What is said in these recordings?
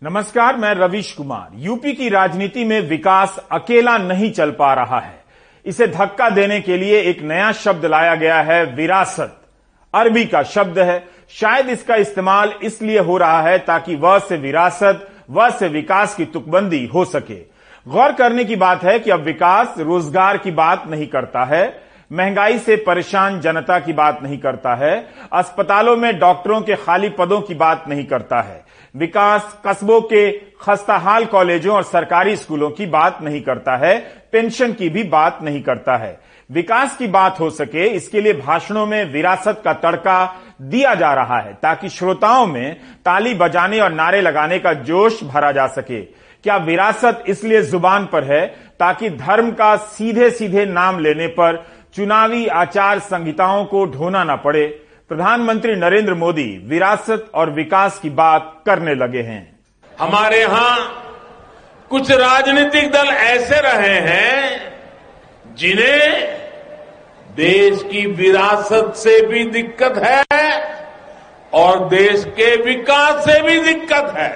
नमस्कार, मैं रवीश कुमार। यूपी की राजनीति में विकास अकेला नहीं चल पा रहा है। इसे धक्का देने के लिए एक नया शब्द लाया गया है, विरासत। अरबी का शब्द है। शायद इसका इस्तेमाल इसलिए हो रहा है ताकि व से विरासत, व से विकास की तुकबंदी हो सके। गौर करने की बात है कि अब विकास रोजगार की बात नहीं करता है, महंगाई से परेशान जनता की बात नहीं करता है, अस्पतालों में डॉक्टरों के खाली पदों की बात नहीं करता है, विकास कस्बों के खस्ताहाल कॉलेजों और सरकारी स्कूलों की बात नहीं करता है, पेंशन की भी बात नहीं करता है। विकास की बात हो सके इसके लिए भाषणों में विरासत का तड़का दिया जा रहा है ताकि श्रोताओं में ताली बजाने और नारे लगाने का जोश भरा जा सके। क्या विरासत इसलिए जुबान पर है ताकि धर्म का सीधे सीधे नाम लेने पर चुनावी आचार संहिताओं को ढोना न पड़े? प्रधानमंत्री नरेंद्र मोदी विरासत और विकास की बात करने लगे हैं। हमारे यहां कुछ राजनीतिक दल ऐसे रहे हैं जिन्हें देश की विरासत से भी दिक्कत है और देश के विकास से भी दिक्कत है।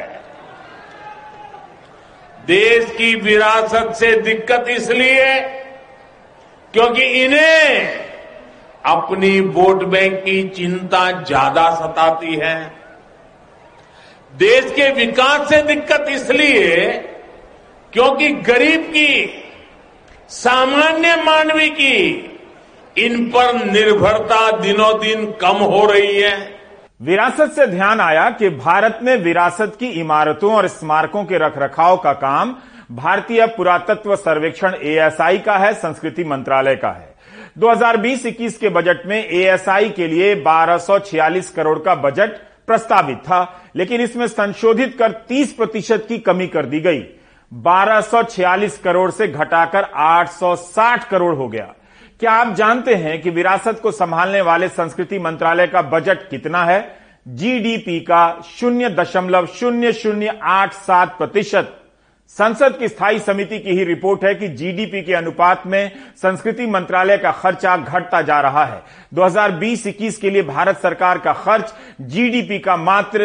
देश की विरासत से दिक्कत इसलिए क्योंकि इन्हें अपनी वोट बैंक की चिंता ज्यादा सताती है। देश के विकास से दिक्कत इसलिए क्योंकि गरीब की, सामान्य मानवी की इन पर निर्भरता दिनों दिन कम हो रही है। विरासत से ध्यान आया कि भारत में विरासत की इमारतों और स्मारकों के रखरखाव का काम भारतीय पुरातत्व सर्वेक्षण एएसआई का है, संस्कृति मंत्रालय का है। 2020-21 के बजट में एएसआई के लिए 1246 करोड़ का बजट प्रस्तावित था, लेकिन इसमें संशोधित कर 30% की कमी कर दी गई। 1246 करोड़ से घटाकर 860 करोड़ हो गया। क्या आप जानते हैं कि विरासत को संभालने वाले संस्कृति मंत्रालय का बजट कितना है? जीडीपी का 0.0087%। संसद की स्थायी समिति की ही रिपोर्ट है कि जीडीपी के अनुपात में संस्कृति मंत्रालय का खर्चा घटता जा रहा है। 2020-21 के लिए भारत सरकार का खर्च जीडीपी का मात्र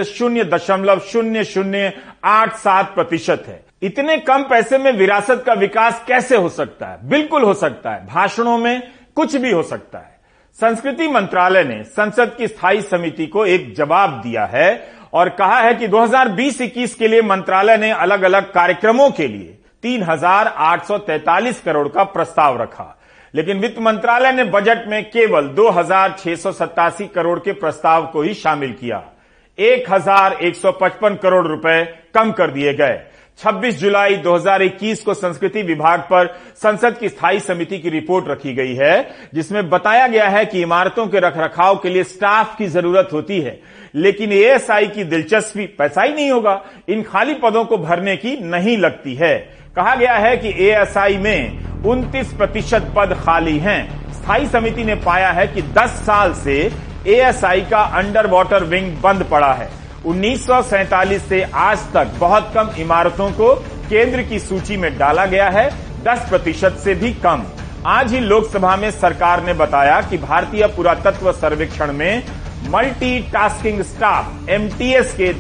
0.0087% है। इतने कम पैसे में विरासत का विकास कैसे हो सकता है? बिल्कुल हो सकता है। भाषणों में कुछ भी हो सकता है। संस्कृति मंत्रालय ने संसद की स्थायी समिति को एक जवाब दिया है और कहा है कि 2020-21 के लिए मंत्रालय ने अलग अलग कार्यक्रमों के लिए 3,843 करोड़ का प्रस्ताव रखा, लेकिन वित्त मंत्रालय ने बजट में केवल 2,687 करोड़ के प्रस्ताव को ही शामिल किया। 1,155 करोड़ रुपए कम कर दिए गए। 26 जुलाई 2021 को संस्कृति विभाग पर संसद की स्थायी समिति की रिपोर्ट रखी गई है, जिसमें बताया गया है कि इमारतों के रखरखाव के लिए स्टाफ की जरूरत होती है, लेकिन एएसआई की दिलचस्पी पैसा ही नहीं होगा, इन खाली पदों को भरने की नहीं लगती है। कहा गया है कि एएसआई में 29% पद खाली हैं। स्थायी समिति ने पाया है कि 10 साल से एएसआई का अंडर वाटर विंग बंद पड़ा है। 1947 से आज तक बहुत कम इमारतों को केंद्र की सूची में डाला गया है, 10% से भी कम। आज ही लोकसभा में सरकार ने बताया कि भारतीय पुरातत्व सर्वेक्षण में मल्टीटास्किंग स्टाफ एमटीएस के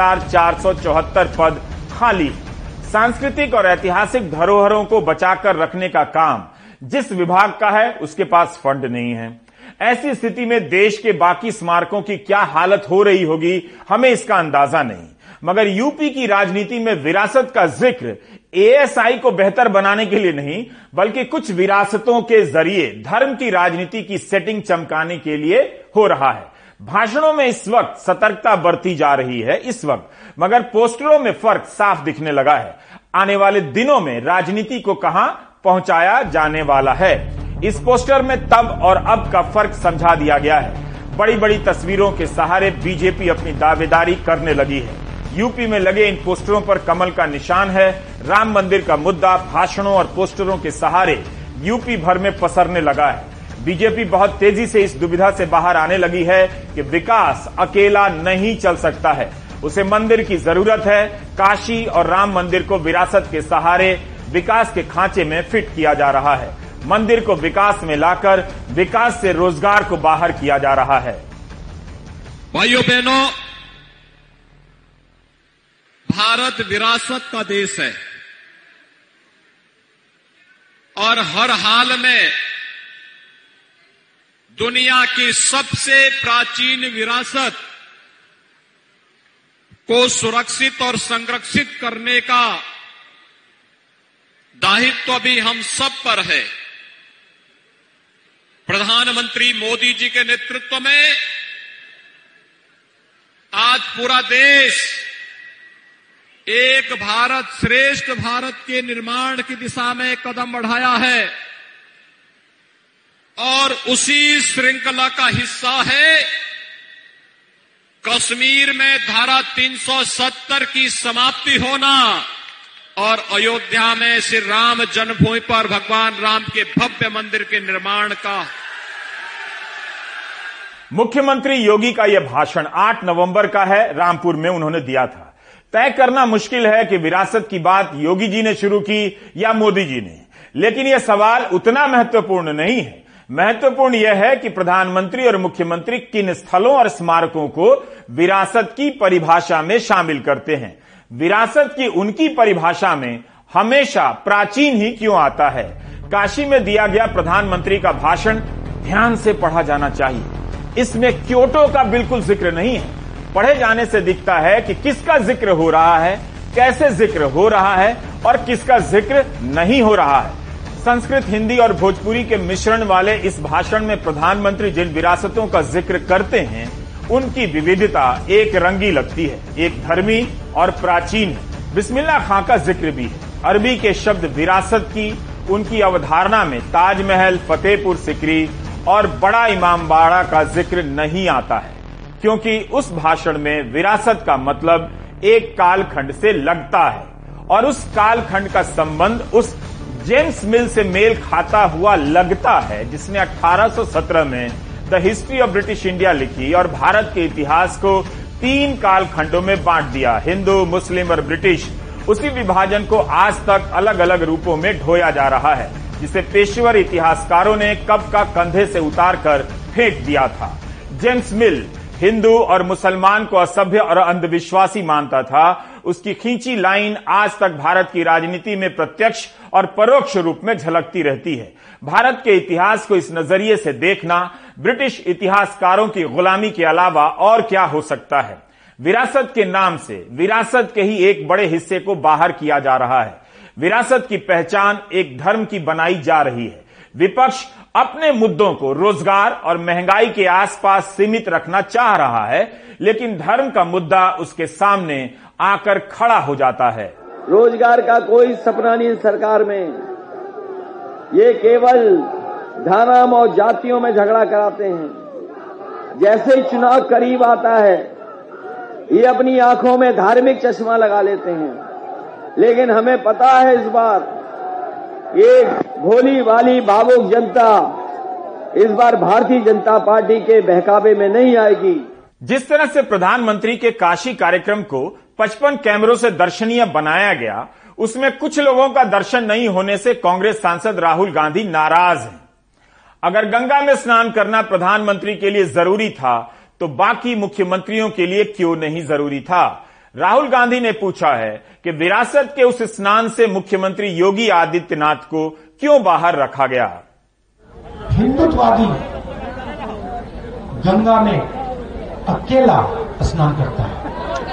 2,474 पद खाली। सांस्कृतिक और ऐतिहासिक धरोहरों को बचाकर रखने का काम जिस विभाग का है उसके पास फंड नहीं है। ऐसी स्थिति में देश के बाकी स्मारकों की क्या हालत हो रही होगी, हमें इसका अंदाजा नहीं। मगर यूपी की राजनीति में विरासत का जिक्र एएसआई को बेहतर बनाने के लिए नहीं, बल्कि कुछ विरासतों के जरिए धर्म की राजनीति की सेटिंग चमकाने के लिए हो रहा है। भाषणों में इस वक्त सतर्कता बरती जा रही है मगर पोस्टरों में फर्क साफ दिखने लगा है। आने वाले दिनों में राजनीति को कहां पहुंचाया जाने वाला है, इस पोस्टर में तब और अब का फर्क समझा दिया गया है। बड़ी बड़ी तस्वीरों के सहारे बीजेपी अपनी दावेदारी करने लगी है। यूपी में लगे इन पोस्टरों पर कमल का निशान है। राम मंदिर का मुद्दा भाषणों और पोस्टरों के सहारे यूपी भर में पसरने लगा है। बीजेपी बहुत तेजी से इस दुविधा से बाहर आने लगी है कि विकास अकेला नहीं चल सकता है, उसे मंदिर की जरूरत है। काशी और राम मंदिर को विरासत के सहारे विकास के खांचे में फिट किया जा रहा है। मंदिर को विकास में लाकर विकास से रोजगार को बाहर किया जा रहा है। भाइयों बहनों, भारत विरासत का देश है और हर हाल में दुनिया की सबसे प्राचीन विरासत को सुरक्षित और संरक्षित करने का दायित्व भी हम सब पर है। प्रधानमंत्री मोदी जी के नेतृत्व में आज पूरा देश एक भारत श्रेष्ठ भारत के निर्माण की दिशा में कदम बढ़ाया है और उसी श्रृंखला का हिस्सा है कश्मीर में धारा 370 की समाप्ति होना और अयोध्या में श्री राम जन्मभूमि पर भगवान राम के भव्य मंदिर के निर्माण का। मुख्यमंत्री योगी का यह भाषण 8 नवंबर का है, रामपुर में उन्होंने दिया था। तय करना मुश्किल है कि विरासत की बात योगी जी ने शुरू की या मोदी जी ने, लेकिन यह सवाल उतना महत्वपूर्ण नहीं है। महत्वपूर्ण यह है कि प्रधानमंत्री और मुख्यमंत्री किन स्थलों और स्मारकों को विरासत की परिभाषा में शामिल करते हैं। विरासत की उनकी परिभाषा में हमेशा प्राचीन ही क्यों आता है। काशी में दिया गया प्रधानमंत्री का भाषण ध्यान से पढ़ा जाना चाहिए। इसमें क्योटो का बिल्कुल जिक्र नहीं है। पढ़े जाने से दिखता है कि किसका जिक्र हो रहा है, कैसे जिक्र हो रहा है और किसका जिक्र नहीं हो रहा है। संस्कृत, हिंदी और भोजपुरी के मिश्रण वाले इस भाषण में प्रधानमंत्री जिन विरासतों का जिक्र करते हैं उनकी विविधता एक रंगी लगती है, एक धर्मी और प्राचीन है। बिस्मिल्लाह खां का जिक्र भी है। अरबी के शब्द विरासत की उनकी अवधारणा में ताजमहल, फतेहपुर सिकरी और बड़ा इमामबाड़ा का जिक्र नहीं आता है, क्योंकि उस भाषण में विरासत का मतलब एक कालखंड से लगता है और उस कालखंड का संबंध उस जेम्स मिल से मेल खाता हुआ लगता है जिसने 1817 में the history of British India लिखी और भारत के इतिहास को 3 कालखंडों में बांट दिया, हिंदू, मुस्लिम और ब्रिटिश। उसी विभाजन को आज तक अलग अलग रूपों में ढोया जा रहा है, जिसे पेशेवर इतिहासकारों ने कब का कंधे से उतारकर फेंक दिया था। जेम्स मिल हिंदू और मुसलमान को असभ्य और अंधविश्वासी मानता था। उसकी खींची लाइन आज तक भारत की राजनीति में प्रत्यक्ष और परोक्ष रूप में झलकती रहती है। भारत के इतिहास को इस नजरिए से देखना ब्रिटिश इतिहासकारों की गुलामी के अलावा और क्या हो सकता है। विरासत के नाम से विरासत के ही एक बड़े हिस्से को बाहर किया जा रहा है। विरासत की पहचान एक धर्म की बनाई जा रही है। विपक्ष अपने मुद्दों को रोजगार और महंगाई के आसपास सीमित रखना चाह रहा है, लेकिन धर्म का मुद्दा उसके सामने आकर खड़ा हो जाता है। रोजगार का कोई सपना नहीं सरकार में। ये केवल धर्म और जातियों में झगड़ा कराते हैं। जैसे ही चुनाव करीब आता है, ये अपनी आंखों में धार्मिक चश्मा लगा लेते हैं, लेकिन हमें पता है इस बार ये भोली भाली भावुक जनता इस बार भारतीय जनता पार्टी के बहकावे में नहीं आएगी। जिस तरह से प्रधानमंत्री के काशी कार्यक्रम को 55 कैमरों से दर्शनीय बनाया गया, उसमें कुछ लोगों का दर्शन नहीं होने से कांग्रेस सांसद राहुल गांधी नाराज हैं। अगर गंगा में स्नान करना प्रधानमंत्री के लिए जरूरी था, तो बाकी मुख्यमंत्रियों के लिए क्यों नहीं जरूरी था। राहुल गांधी ने पूछा है कि विरासत के उस स्नान से मुख्यमंत्री योगी आदित्यनाथ को क्यों बाहर रखा गया। हिंदुत्ववादी गंगा में अकेला स्नान करता है।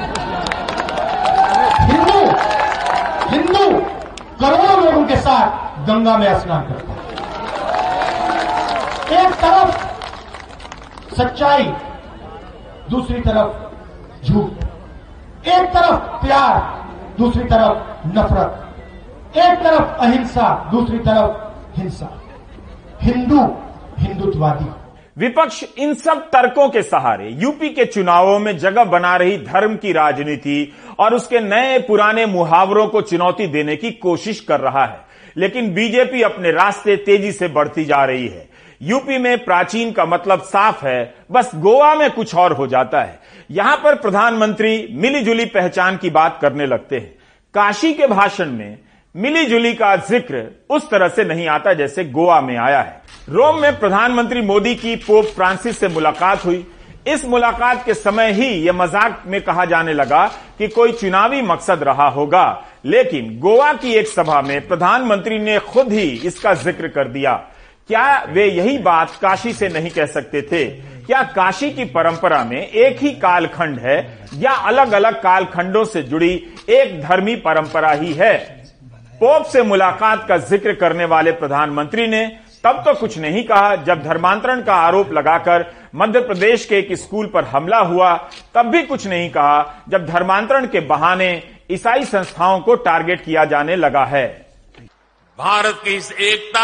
हिंदू करोड़ों लोगों के साथ गंगा में स्नान करता है। एक तरफ सच्चाई, दूसरी तरफ झूठ। एक तरफ प्यार, दूसरी तरफ नफरत। एक तरफ अहिंसा, दूसरी तरफ हिंसा। हिंदुत्ववादी। विपक्ष इन सब तर्कों के सहारे यूपी के चुनावों में जगह बना रही धर्म की राजनीति और उसके नए पुराने मुहावरों को चुनौती देने की कोशिश कर रहा है, लेकिन बीजेपी अपने रास्ते तेजी से बढ़ती जा रही है। यूपी में प्राचीन का मतलब साफ है, बस गोवा में कुछ और हो जाता है। यहां पर प्रधानमंत्री मिलीजुली पहचान की बात करने लगते हैं। काशी के भाषण में मिलीजुली का जिक्र उस तरह से नहीं आता जैसे गोवा में आया है। रोम में प्रधानमंत्री मोदी की पोप फ्रांसिस से मुलाकात हुई। इस मुलाकात के समय ही यह मजाक में कहा जाने लगा कि कोई चुनावी मकसद रहा होगा, लेकिन गोवा की एक सभा में प्रधानमंत्री ने खुद ही इसका जिक्र कर दिया। क्या वे यही बात काशी से नहीं कह सकते थे? क्या काशी की परंपरा में एक ही कालखंड है या अलग अलग कालखंडों से जुड़ी एक धर्मी परंपरा ही है? पोप से मुलाकात का जिक्र करने वाले प्रधानमंत्री ने तब तो कुछ नहीं कहा जब धर्मांतरण का आरोप लगाकर मध्य प्रदेश के एक स्कूल पर हमला हुआ, तब भी कुछ नहीं कहा जब धर्मांतरण के बहाने ईसाई संस्थाओं को टारगेट किया जाने लगा है। भारत की इस एकता,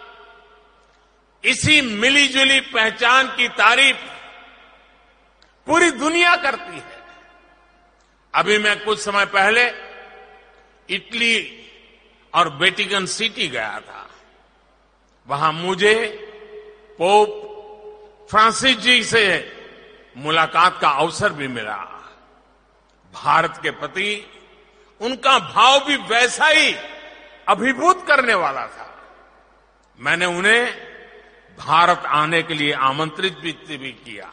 इसी मिलीजुली पहचान की तारीफ पूरी दुनिया करती है। अभी मैं कुछ समय पहले इटली और वेटिकन सिटी गया था। वहां मुझे पोप फ्रांसिस जी से मुलाकात का अवसर भी मिला। भारत के प्रति उनका भाव भी वैसा ही अभिभूत करने वाला था। मैंने उन्हें भारत आने के लिए आमंत्रित भी किया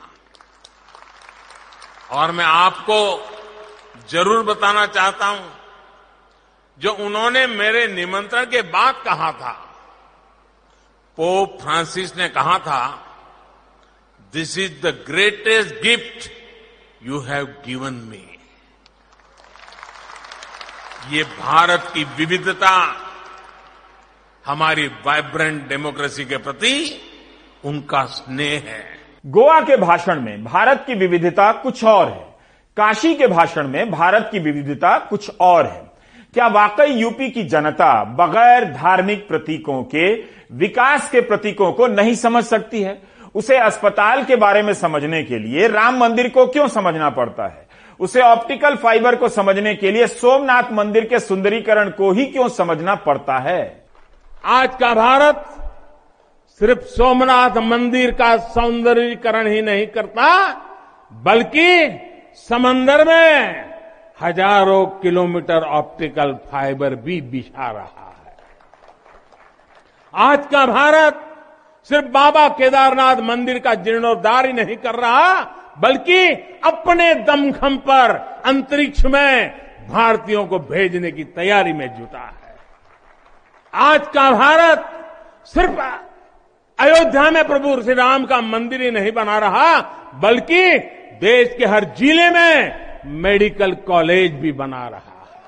और मैं आपको जरूर बताना चाहता हूं, जो उन्होंने मेरे निमंत्रण के बाद कहा था, पोप फ्रांसिस ने कहा था, this is the greatest gift you have given me. ये भारत की विविधता हमारी वाइब्रेंट डेमोक्रेसी के प्रति उनका स्नेह है। गोवा के भाषण में भारत की विविधता कुछ और है, काशी के भाषण में भारत की विविधता कुछ और है। क्या वाकई यूपी की जनता बगैर धार्मिक प्रतीकों के विकास के प्रतीकों को नहीं समझ सकती है? उसे अस्पताल के बारे में समझने के लिए राम मंदिर को क्यों समझना पड़ता है? उसे ऑप्टिकल फाइबर को समझने के लिए सोमनाथ मंदिर के सुंदरीकरण को ही क्यों समझना पड़ता है? आज का भारत सिर्फ सोमनाथ मंदिर का सौंदर्यीकरण ही नहीं करता, बल्कि समंदर में हजारों किलोमीटर ऑप्टिकल फाइबर भी बिछा रहा है। आज का भारत सिर्फ बाबा केदारनाथ मंदिर का जीर्णोद्धार ही नहीं कर रहा, बल्कि अपने दमखम पर अंतरिक्ष में भारतीयों को भेजने की तैयारी में जुटा है। आज का भारत सिर्फ अयोध्या में प्रभु श्री राम का मंदिर ही नहीं बना रहा, बल्कि देश के हर जिले में मेडिकल कॉलेज भी बना रहा है।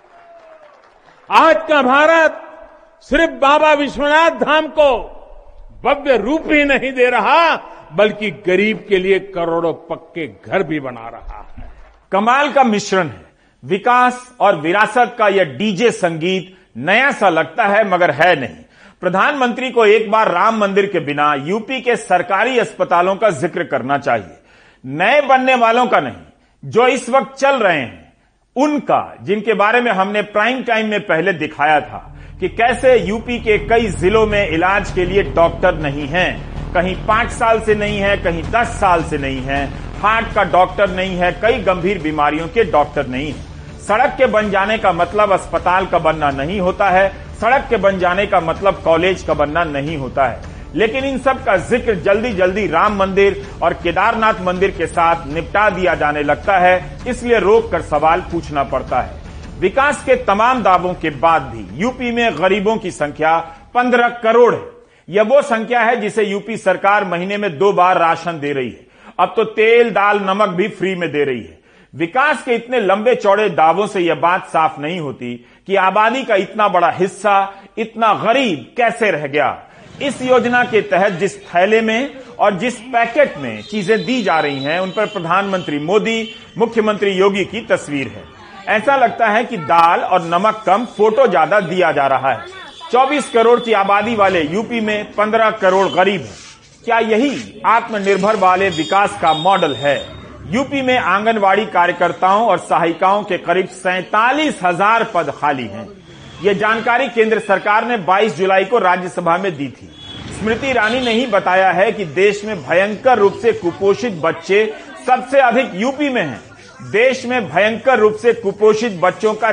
आज का भारत सिर्फ बाबा विश्वनाथ धाम को भव्य रूप ही नहीं दे रहा, बल्कि गरीब के लिए करोड़ों पक्के घर भी बना रहा है। कमाल का मिश्रण है। विकास और विरासत का यह डीजे संगीत नया सा लगता है, मगर है नहीं। प्रधानमंत्री को एक बार राम मंदिर के बिना यूपी के सरकारी अस्पतालों का जिक्र करना चाहिए। नए बनने वालों का नहीं, जो इस वक्त चल रहे हैं उनका, जिनके बारे में हमने प्राइम टाइम में पहले दिखाया था कि कैसे यूपी के कई जिलों में इलाज के लिए डॉक्टर नहीं हैं। कहीं 5 साल से नहीं है, कहीं 10 साल से नहीं है। हार्ट का डॉक्टर नहीं है, कई गंभीर बीमारियों के डॉक्टर नहीं है। सड़क के बन जाने का मतलब अस्पताल का बनना नहीं होता है, सड़क के बन जाने का मतलब कॉलेज का बनना नहीं होता है। लेकिन इन सब का जिक्र जल्दी जल्दी राम मंदिर और केदारनाथ मंदिर के साथ निपटा दिया जाने लगता है, इसलिए रोक कर सवाल पूछना पड़ता है। विकास के तमाम दावों के बाद भी यूपी में गरीबों की संख्या 15 करोड़ है। यह वो संख्या है जिसे यूपी सरकार महीने में 2 बार राशन दे रही है। अब तो तेल, दाल, नमक भी फ्री में दे रही है। विकास के इतने लंबे चौड़े दावों से यह बात साफ नहीं होती कि आबादी का इतना बड़ा हिस्सा इतना गरीब कैसे रह गया। इस योजना के तहत जिस थैले में और जिस पैकेट में चीजें दी जा रही हैं, उन पर प्रधानमंत्री मोदी, मुख्यमंत्री योगी की तस्वीर है। ऐसा लगता है कि दाल और नमक कम, फोटो ज्यादा दिया जा रहा है। 24 करोड़ की आबादी वाले यूपी में 15 करोड़ गरीब हैं। क्या यही आत्मनिर्भर वाले विकास का मॉडल है? यूपी में आंगनवाड़ी कार्यकर्ताओं और सहायिकाओं के करीब 47,000 पद खाली हैं। यह जानकारी केंद्र सरकार ने 22 जुलाई को राज्यसभा में दी थी। स्मृति ईरानी ने ही बताया है कि देश में भयंकर रूप से कुपोषित बच्चे सबसे अधिक यूपी में हैं। देश में भयंकर रूप से कुपोषित बच्चों का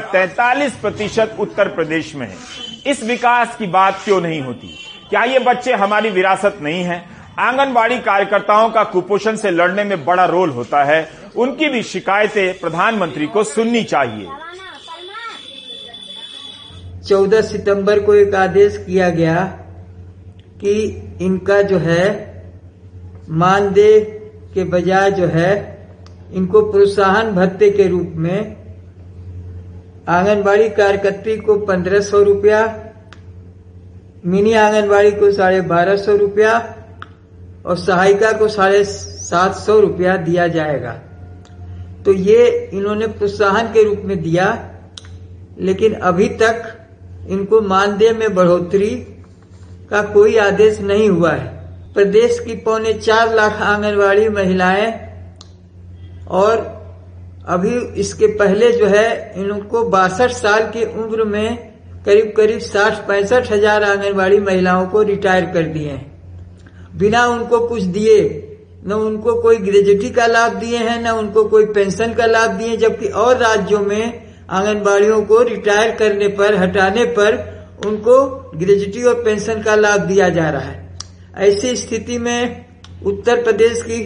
43% उत्तर प्रदेश में है। इस विकास की बात क्यों नहीं होती? क्या ये बच्चे हमारी विरासत नहीं है? आंगनबाड़ी कार्यकर्ताओं का कुपोषण से लड़ने में बड़ा रोल होता है। उनकी भी शिकायतें प्रधानमंत्री को सुननी चाहिए। 14 सितंबर को एक आदेश किया गया कि इनका जो है मानदेय के बजाय जो है इनको प्रोत्साहन भत्ते के रूप में आंगनबाड़ी कार्यकर्त्री को 1500 रुपया, मिनी आंगनबाड़ी को 1250 रुपया और सहायिका को 750 रुपया दिया जाएगा। तो ये इन्होंने प्रोत्साहन के रूप में दिया, लेकिन अभी तक इनको मानदेय में बढ़ोतरी का कोई आदेश नहीं हुआ है। प्रदेश की 4.25 लाख आंगनबाड़ी महिलाएं और अभी इसके पहले जो है इनको 62 साल की उम्र में करीब 60-65 हजार आंगनबाड़ी महिलाओं को रिटायर कर दिए हैं, बिना उनको कुछ दिए। न उनको कोई ग्रेजुटी का लाभ दिए हैं, न उनको कोई पेंशन का लाभ दिए, जबकि और राज्यों में आंगनबाड़ियों को रिटायर करने पर, हटाने पर उनको ग्रेजुटी और पेंशन का लाभ दिया जा रहा है। ऐसी स्थिति में उत्तर प्रदेश की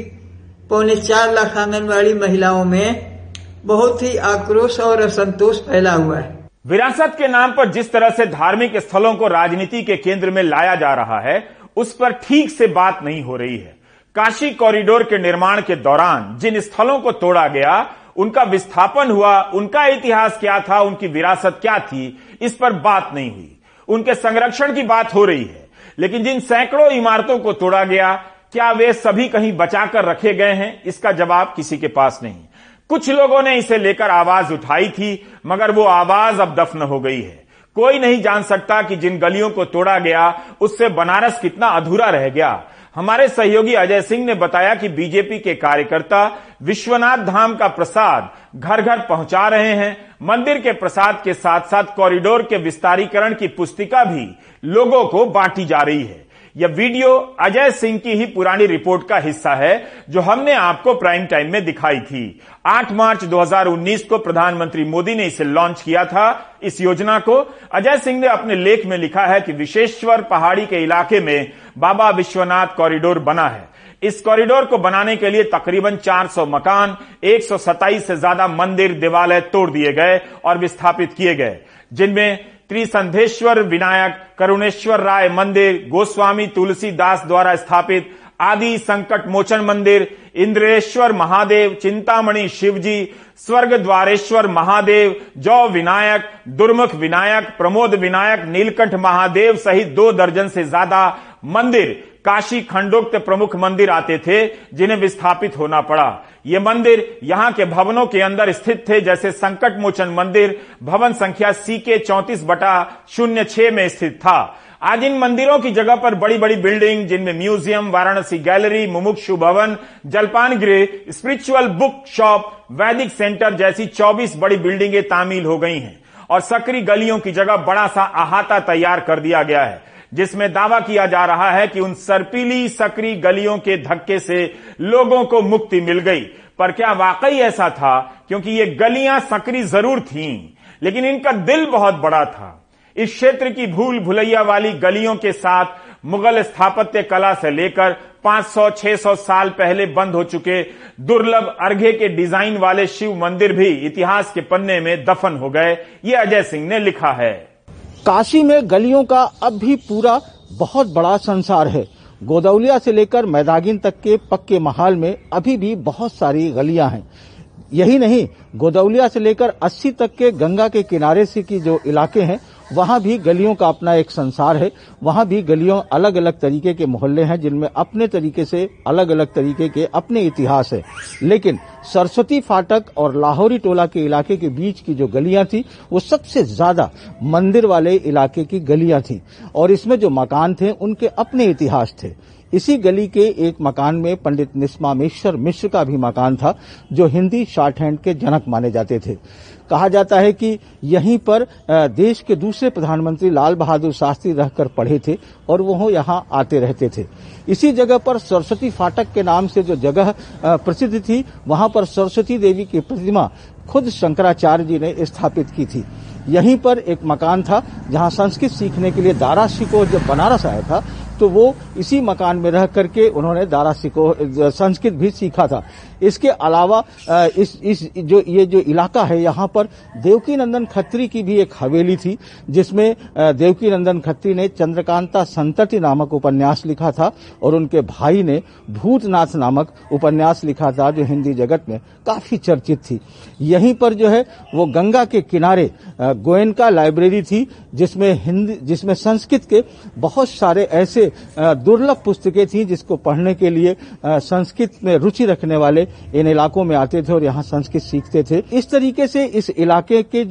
4.25 लाख आंगनबाड़ी महिलाओं में बहुत ही आक्रोश और असंतोष फैला हुआ है। विरासत के नाम पर जिस तरह से धार्मिक स्थलों को राजनीति के केंद्र में लाया जा रहा है, उस पर ठीक से बात नहीं हो रही है। काशी कॉरिडोर के निर्माण के दौरान जिन स्थलों को तोड़ा गया, उनका विस्थापन हुआ, उनका इतिहास क्या था, उनकी विरासत क्या थी, इस पर बात नहीं हुई। उनके संरक्षण की बात हो रही है, लेकिन जिन सैकड़ों इमारतों को तोड़ा गया, क्या वे सभी कहीं बचाकर रखे गए हैं? इसका जवाब किसी के पास नहीं। कुछ लोगों ने इसे लेकर आवाज उठाई थी, मगर वो आवाज अब दफन हो गई है। कोई नहीं जान सकता कि जिन गलियों को तोड़ा गया, उससे बनारस कितना अधूरा रह गया। हमारे सहयोगी अजय सिंह ने बताया कि बीजेपी के कार्यकर्ता विश्वनाथ धाम का प्रसाद घर घर पहुंचा रहे हैं। मंदिर के प्रसाद के साथ साथ कॉरिडोर के विस्तारीकरण की पुस्तिका भी लोगों को बांटी जा रही है। यह वीडियो अजय सिंह की ही पुरानी रिपोर्ट का हिस्सा है, जो हमने आपको प्राइम टाइम में दिखाई थी। 8 मार्च 2019 को प्रधानमंत्री मोदी ने इसे लॉन्च किया था। इस योजना को अजय सिंह ने अपने लेख में लिखा है कि विशेश्वर पहाड़ी के इलाके में बाबा विश्वनाथ कॉरिडोर बना है। इस कॉरिडोर को बनाने के लिए तकरीबन 400 मकान, 127 से ज्यादा मंदिर, देवालय तोड़ दिए गए और विस्थापित किए गए, जिनमें त्रिसंधेश्वर विनायक, करुणेश्वर राय मंदिर, गोस्वामी तुलसीदास द्वारा स्थापित आदि संकट मोचन मंदिर, इंद्रेश्वर महादेव, चिंतामणि शिवजी, स्वर्ग द्वारेश्वर महादेव, जौ विनायक, दुर्मुख विनायक, प्रमोद विनायक, नीलकंठ महादेव सहित 2 दर्जन से ज्यादा मंदिर काशी खंडोक्त प्रमुख मंदिर आते थे, जिन्हें विस्थापित होना पड़ा। ये मंदिर यहां के भवनों के अंदर स्थित थे, जैसे संकट मोचन मंदिर भवन संख्या CK 34/06 में स्थित था। आज इन मंदिरों की जगह पर बड़ी बड़ी बिल्डिंग, जिनमें म्यूजियम, वाराणसी गैलरी, मुमुक्षु भवन, जलपान गृह, स्पिरिचुअल बुक शॉप, वैदिक सेंटर जैसी 24 बड़ी बिल्डिंगें तामील हो गई हैं और सकरी गलियों की जगह बड़ा सा अहाता तैयार कर दिया गया है, जिसमें दावा किया जा रहा है कि उन सर्पीली सकरी गलियों के धक्के से लोगों को मुक्ति मिल गई। पर क्या वाकई ऐसा था? क्योंकि ये गलियां सकरी जरूर थीं, लेकिन इनका दिल बहुत बड़ा था। इस क्षेत्र की भूल भुलैया वाली गलियों के साथ मुगल स्थापत्य कला से लेकर 500-600 साल पहले बंद हो चुके दुर्लभ अर्घे के डिजाइन वाले शिव मंदिर भी इतिहास के पन्ने में दफन हो गए। ये अजय सिंह ने लिखा है। काशी में गलियों का अब भी पूरा बहुत बड़ा संसार है। गोदौलिया से लेकर मैदागिन तक के पक्के महाल में अभी भी बहुत सारी गलियां हैं। यही नहीं, गोदौलिया से लेकर 80 तक के गंगा के किनारे से की जो इलाके हैं, वहां भी गलियों का अपना एक संसार है। वहां भी गलियों अलग अलग तरीके के मोहल्ले हैं, जिनमें अपने तरीके से अलग अलग तरीके के अपने इतिहास है। लेकिन सरस्वती फाटक और लाहौरी टोला के इलाके के बीच की जो गलियां थी, वो सबसे ज्यादा मंदिर वाले इलाके की गलियां थी और इसमें जो मकान थे उनके अपने इतिहास थे। इसी गली के एक मकान में पंडित निस्मामेश्वर मिश्र का भी मकान था, जो हिंदी शॉर्ट हैंड के जनक माने जाते थे। कहा जाता है कि यहीं पर देश के दूसरे प्रधानमंत्री लाल बहादुर शास्त्री रहकर पढ़े थे और वो यहाँ आते रहते थे। इसी जगह पर सरस्वती फाटक के नाम से जो जगह प्रसिद्ध थी, वहां पर सरस्वती देवी की प्रतिमा खुद शंकराचार्य जी ने स्थापित की थी। यहीं पर एक मकान था जहां संस्कृत सीखने के लिए दारा शिकोह जब बनारस आया था, तो वो इसी मकान में रह करके उन्होंने दारा संस्कृत भी सीखा था। इसके अलावा ये जो इलाका है, यहाँ पर देवकी नंदन खत्री की भी एक हवेली थी, जिसमें देवकी नंदन खत्री ने चंद्रकांता संतति नामक उपन्यास लिखा था और उनके भाई ने भूतनाथ नामक उपन्यास लिखा था, जो हिंदी जगत में काफी चर्चित थी। यहीं पर जो है वो गंगा के किनारे गोयनका लाइब्रेरी थी, जिसमें संस्कृत के बहुत सारे ऐसे दुर्लभ पुस्तकें थी जिसको पढ़ने के लिए संस्कृत में रुचि रखने वाले इन इलाकों में आते थे और यहाँ संस्कृत सीखते थे। इस तरीके से इस इलाके के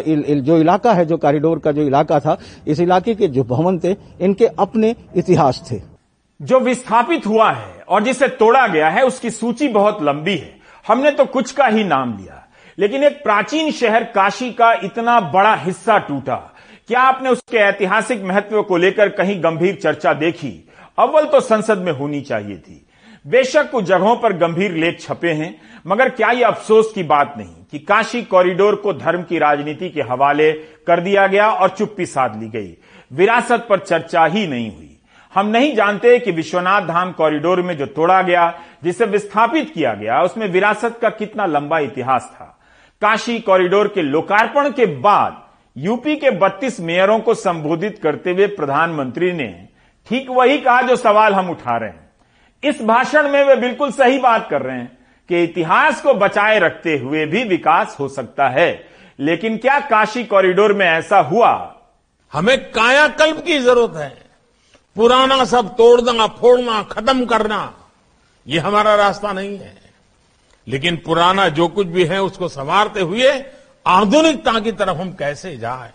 जो इलाका है, जो कॉरिडोर का जो इलाका था, इस इलाके के जो भवन थे, इनके अपने इतिहास थे। जो विस्थापित हुआ है और जिसे तोड़ा गया है, उसकी सूची बहुत लंबी है। हमने तो कुछ का ही नाम लिया, लेकिन एक प्राचीन शहर काशी का इतना बड़ा हिस्सा टूटा। क्या आपने उसके ऐतिहासिक महत्व को लेकर कहीं गंभीर चर्चा देखी? अव्वल तो संसद में होनी चाहिए थी। बेशक कुछ जगहों पर गंभीर लेख छपे हैं, मगर क्या यह अफसोस की बात नहीं कि काशी कॉरिडोर को धर्म की राजनीति के हवाले कर दिया गया और चुप्पी साध ली गई। विरासत पर चर्चा ही नहीं हुई। हम नहीं जानते कि विश्वनाथ धाम कॉरिडोर में जो तोड़ा गया, जिसे विस्थापित किया गया, उसमें विरासत का कितना लंबा इतिहास था। काशी कॉरिडोर के लोकार्पण के बाद यूपी के 32 मेयरों को संबोधित करते हुए प्रधानमंत्री ने ठीक वही कहा जो सवाल हम उठा रहे हैं। इस भाषण में वे बिल्कुल सही बात कर रहे हैं कि इतिहास को बचाए रखते हुए भी विकास हो सकता है। लेकिन क्या काशी कॉरिडोर में ऐसा हुआ? हमें कायाकल्प की जरूरत है। पुराना सब तोड़ना, फोड़ना, खत्म करना, ये हमारा रास्ता नहीं है। लेकिन पुराना जो कुछ भी है उसको संवारते हुए आधुनिकता की तरफ हम कैसे जाएं,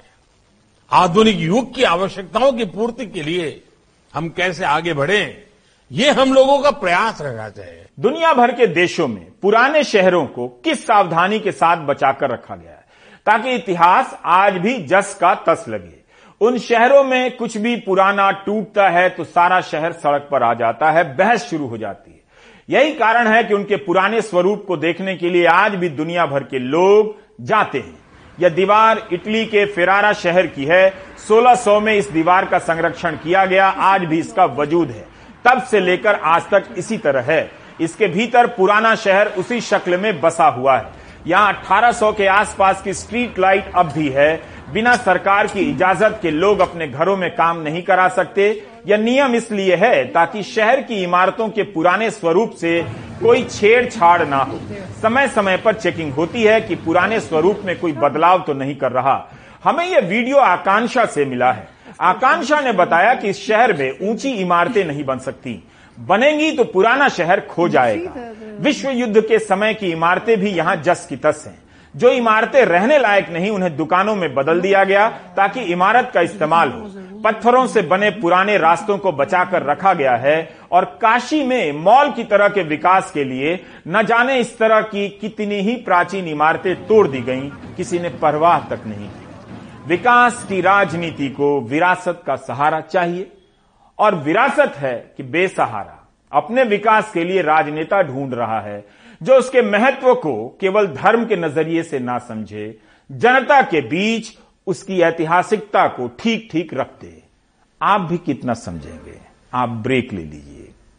आधुनिक युग की आवश्यकताओं की पूर्ति के लिए हम कैसे आगे बढ़ें, ये हम लोगों का प्रयास रहना चाहिए। दुनिया भर के देशों में पुराने शहरों को किस सावधानी के साथ बचाकर रखा गया है ताकि इतिहास आज भी जस का तस लगे। उन शहरों में कुछ भी पुराना टूटता है तो सारा शहर सड़क पर आ जाता है, बहस शुरू हो जाती है। यही कारण है कि उनके पुराने स्वरूप को देखने के लिए आज भी दुनिया भर के लोग जाते हैं। यह दीवार इटली के फेरारा शहर की है। 1600 में इस दीवार का संरक्षण किया गया, आज भी इसका वजूद है। तब से लेकर आज तक इसी तरह है। इसके भीतर पुराना शहर उसी शक्ल में बसा हुआ है। यहाँ 1800 के आसपास की स्ट्रीट लाइट अब भी है। बिना सरकार की इजाजत के लोग अपने घरों में काम नहीं करा सकते। यह नियम इसलिए है ताकि शहर की इमारतों के पुराने स्वरूप से कोई छेड़छाड़ ना हो। समय समय पर चेकिंग होती है कि पुराने स्वरूप में कोई बदलाव तो नहीं कर रहा। हमें यह वीडियो आकांक्षा से मिला है। आकांक्षा ने बताया कि इस शहर में ऊंची इमारतें नहीं बन सकती, बनेंगी तो पुराना शहर खो जाएगा। विश्व युद्ध के समय की इमारतें भी यहां जस की तस हैं। जो इमारतें रहने लायक नहीं, उन्हें दुकानों में बदल दिया गया ताकि इमारत का इस्तेमाल हो। पत्थरों से बने पुराने रास्तों को बचाकर रखा गया है और काशी में मॉल की तरह के विकास के लिए न जाने इस तरह की कितनी ही प्राचीन इमारतें तोड़ दी गईं, किसी ने परवाह तक नहीं की। विकास की राजनीति को विरासत का सहारा चाहिए और विरासत है कि बेसहारा अपने विकास के लिए राजनेता ढूंढ रहा है जो उसके महत्व को केवल धर्म के नजरिए से ना समझे, जनता के बीच उसकी ऐतिहासिकता को ठीक ठीक रख दे। आप भी कितना समझेंगे? आप ब्रेक ले लीजिए।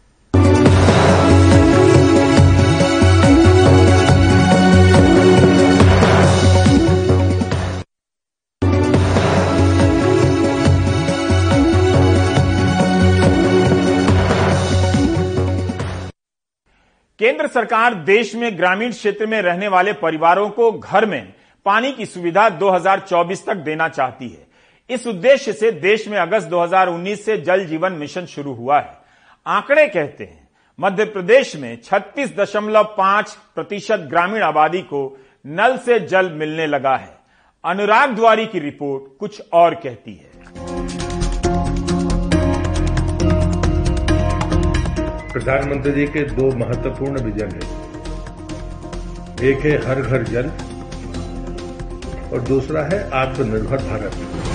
केंद्र सरकार देश में ग्रामीण क्षेत्र में रहने वाले परिवारों को घर में पानी की सुविधा 2024 तक देना चाहती है। इस उद्देश्य से देश में अगस्त 2019 से जल जीवन मिशन शुरू हुआ है। आंकड़े कहते हैं मध्य प्रदेश में 36.5% ग्रामीण आबादी को नल से जल मिलने लगा है। अनुराग द्वारी की रिपोर्ट कुछ और कहती है। प्रधानमंत्री जी के दो महत्वपूर्ण विजन है, एक है हर घर जल और दूसरा है आत्मनिर्भर भारत।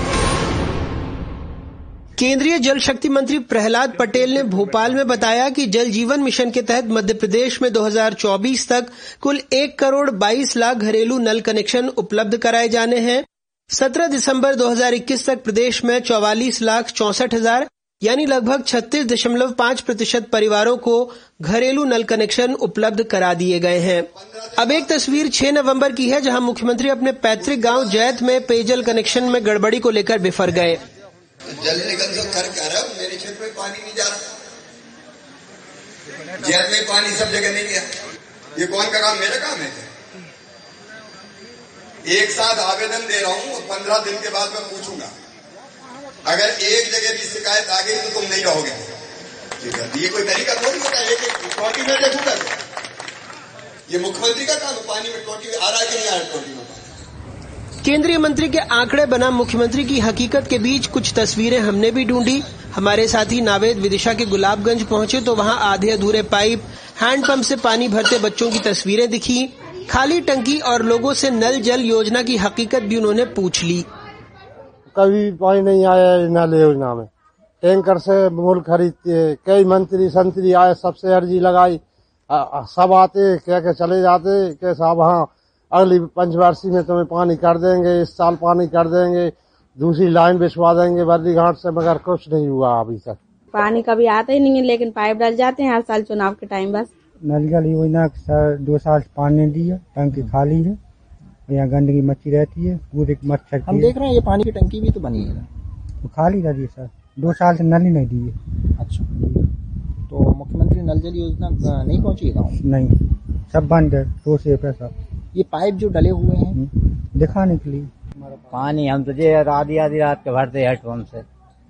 केंद्रीय जल शक्ति मंत्री प्रहलाद पटेल ने भोपाल में बताया कि जल जीवन मिशन के तहत मध्य प्रदेश में 2024 तक कुल 1 करोड़ 22 लाख घरेलू नल कनेक्शन उपलब्ध कराए जाने हैं। 17 दिसंबर 2021 तक प्रदेश में 44 लाख 64 हजार यानी लगभग 36.5% परिवारों को घरेलू नल कनेक्शन उपलब्ध करा दिए गए हैं। अब एक तस्वीर 6 नवंबर की है, जहां मुख्यमंत्री अपने पैतृक गांव जैत में पेयजल कनेक्शन में गड़बड़ी को लेकर बिफर गए। जल निगम से कर कह रहा हूं, मेरे क्षेत्र में पानी नहीं जा रहा, जैत में पानी सब जगह नहीं गया। ये कौन का काम? मेरा काम है। एक साथ आवेदन दे रहा हूं, 15 दिन के बाद मैं पूछूंगा, अगर एक जगह भी शिकायत आ गई तो तुम नहीं रहोगे। ठीक है, ये कोई तरीका थोड़ी होता है। एक टोटी में देखूंगा, ये मुख्यमंत्री का काम है। पानी में टोटी आ रहा है कि नहीं आ रहा टोटी में? केंद्रीय मंत्री के आंकड़े बनाम मुख्यमंत्री की हकीकत के बीच कुछ तस्वीरें हमने भी ढूंढी। हमारे साथी नावेद विदिशा के गुलाबगंज पहुंचे तो वहां आधे अधूरे पाइप, हैंडपंप से पानी भरते बच्चों की तस्वीरें दिखी। खाली टंकी और लोगों से नल जल योजना की हकीकत भी उन्होंने पूछ ली। कभी पानी नहीं आया नल योजना में, टैंकर से मूल खरीदते हैं। कई मंत्री संतरी आए, सबसे अर्जी लगाई, सब आते कह के चले जाते कि साहब हाँ अगली पंचवार्षिक में तुम्हें पानी कर देंगे, इस साल पानी कर देंगे, दूसरी लाइन बिछवा देंगे बर्दी घाट से, मगर कुछ नहीं हुआ अभी तक। पानी कभी आता ही नहीं है, लेकिन पाइप डल जाते हैं हर साल चुनाव के टाइम। बस नल जल योजना 2 साल पानी दी है, टंकी खाली है, यहाँ गंदगी मची रहती है, पूरे मच्छर। हम देख रहे हैं ये पानी की टंकी भी तो बनी है, तो खाली रही है सर, 2 साल से नल ही नहीं दी है। अच्छा, तो मुख्यमंत्री नल जल योजना नहीं पहुंची गाँव? नहीं, सब बंद है, 2 से पैसा। ये पाइप जो डले हुए हैं दिखाने के लिए। पानी हम तो आधी रात के भरते हेडपंप से,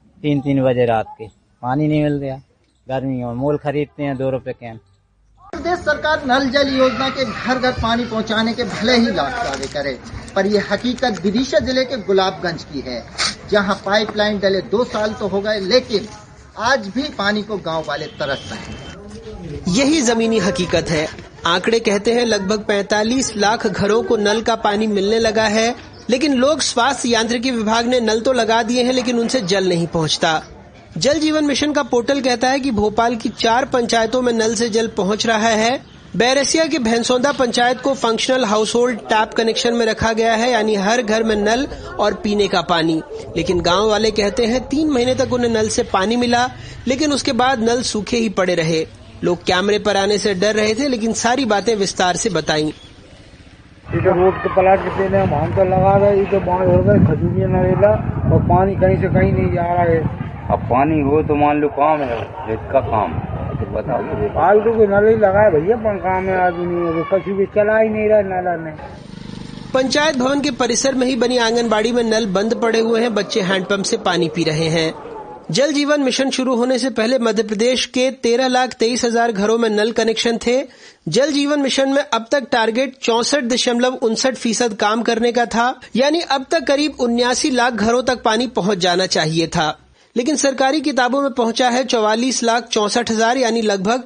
3 बजे रात के, पानी नहीं मिल रहा। गर्मी में मोल खरीदते हैं 2 रुपए कैन। प्रदेश सरकार नल जल योजना के घर घर पानी पहुंचाने के भले ही लाख दावे करे, पर यह हकीकत विदिशा जिले के गुलाबगंज की है, जहां पाइपलाइन डले 2 साल तो हो गए, लेकिन आज भी पानी को गांव वाले तरस रहे हैं। यही जमीनी हकीकत है। आंकड़े कहते हैं लगभग 45 लाख घरों को नल का पानी मिलने लगा है, लेकिन लोक स्वास्थ्य यांत्रिकी विभाग ने नल तो लगा दिए हैं, लेकिन उनसे जल नहीं पहुंचता। जल जीवन मिशन का पोर्टल कहता है कि भोपाल की 4 पंचायतों में नल से जल पहुंच रहा है। बैरसिया के भैंसौदा पंचायत को functional household tap connection में रखा गया है, यानी हर घर में नल और पीने का पानी। लेकिन गांव वाले कहते हैं 3 महीने तक उन्हें नल से पानी मिला, लेकिन उसके बाद नल सूखे ही पड़े रहे। लोग कैमरे पर आने से डर रहे थे, लेकिन सारी बातें विस्तार से बताई। इधर रोड के पलाट के देने हम तो लगा रहे, इधर बांध हो गए, खजूरिया नरेला, और पानी कहीं से कहीं नहीं जा रहा है। अब पानी हो तो मान लो काम है, इसका काम तो बताओ। फालतू को नल ही लगाए भैया, पर काम है आदमी, कभी भी चला ही नहीं रहा नाला ने। पंचायत भवन के परिसर में ही बनी आंगनबाड़ी में नल बंद पड़े हुए हैं, बच्चे हैंडपंप से पानी पी रहे हैं। जल जीवन मिशन शुरू होने से पहले मध्य प्रदेश के 13,23,000 घरों में नल कनेक्शन थे। जल जीवन मिशन में अब तक टारगेट 64.59% काम करने का था, यानी अब तक करीब 79 लाख घरों तक पानी पहुंच जाना चाहिए था, लेकिन सरकारी किताबों में पहुंचा है 44,64,000, यानी लगभग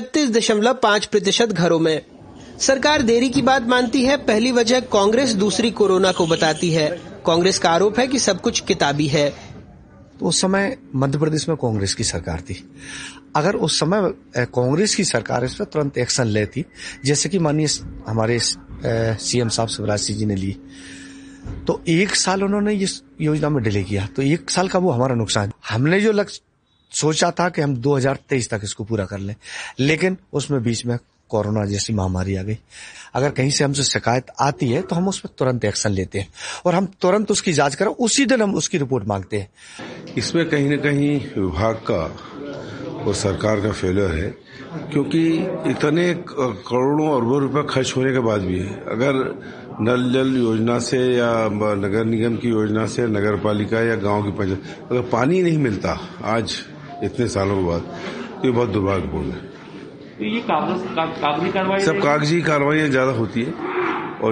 36.5% घरों में। सरकार देरी की बात मानती है। पहली वजह कांग्रेस, दूसरी कोरोना को बताती है। कांग्रेस का आरोप है कि सब कुछ किताबी है। तो उस समय मध्य प्रदेश में कांग्रेस की सरकार थी। अगर उस समय कांग्रेस की सरकार इस पर तुरंत एक्शन लेती, जैसे कि माननीय हमारे सीएम साहब शिवराज सिंह जी ने ली, तो 1 साल उन्होंने इस योजना में डिले किया, तो 1 साल का वो हमारा नुकसान। हमने जो लक्ष्य सोचा था कि हम 2023 तक इसको पूरा कर लें, लेकिन उसमें बीच में कोरोना जैसी महामारी आ गई। अगर कहीं से हमसे शिकायत आती है तो हम उस पर तुरंत एक्शन लेते हैं और हम तुरंत उसकी जांच करें, उसी दिन हम उसकी रिपोर्ट मांगते हैं। इसमें कहीं न कहीं विभाग का और सरकार का फेलियर है, क्योंकि इतने करोड़ों अरबों रुपए खर्च होने के बाद भी अगर नल जल योजना से या नगर निगम की योजना से नगर पालिका या गांव की पंचायत अगर पानी नहीं मिलता आज इतने सालों के बाद, तो ये बहुत दुर्भाग्यपूर्ण है। तो ये कागजी कार्रवाई, सब कागजी कार्रवाइयाँ ज्यादा होती है, और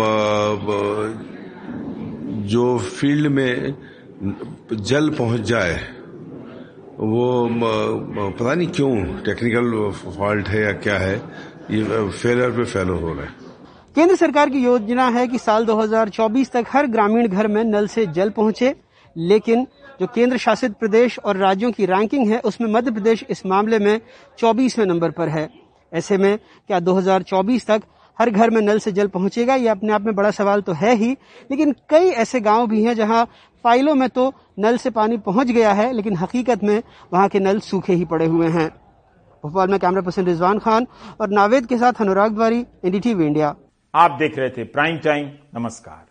जो फील्ड में जल पहुंच जाए वो पता नहीं क्यों टेक्निकल फॉल्ट है या क्या है, ये फेलियर पे फेलियर हो रहा है। केंद्र सरकार की योजना है कि साल 2024 तक हर ग्रामीण घर में नल से जल पहुंचे, लेकिन जो केंद्र शासित प्रदेश और राज्यों की रैंकिंग है उसमें मध्य प्रदेश इस मामले में 24वें नंबर पर है। ऐसे में क्या 2024 तक हर घर में नल से जल पहुंचेगा? ये अपने आप में बड़ा सवाल तो है ही, लेकिन कई ऐसे गांव भी हैं जहां फाइलों में तो नल से पानी पहुंच गया है, लेकिन हकीकत में वहां के नल सूखे ही पड़े हुए हैं। भोपाल में कैमरा पर्सन रिजवान खान और नावेद के साथ अनुराग द्वारी, एनडीटीवी इंडिया। आप देख रहे थे प्राइम टाइम। नमस्कार।